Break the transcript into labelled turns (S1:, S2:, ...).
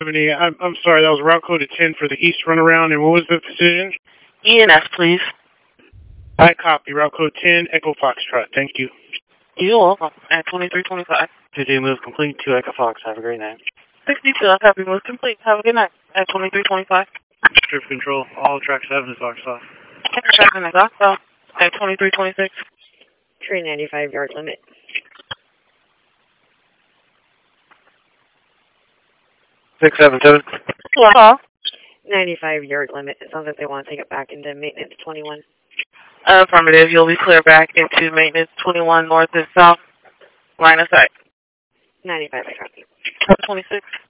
S1: I'm sorry, that was route code 10 for the east runaround, and what was the decision?
S2: ENS, please.
S1: I copy. Route code 10, Echo Foxtrot. Thank you.
S2: You're welcome. At 2325.
S3: 2D move complete to Echo Fox. Have a great night.
S2: 62, I copy. Move complete. Have a good night. At 2325.
S3: Trip control. All track 7 is boxed off.
S2: Track 7 is off. At 2326.
S4: 395 yard limit.
S3: 677.
S4: 95 yard limit. It sounds like they want to take it back into maintenance 21.
S2: Affirmative. You'll be clear back into maintenance 21 north and south. Line of sight.
S4: 95, I copy.
S2: 26.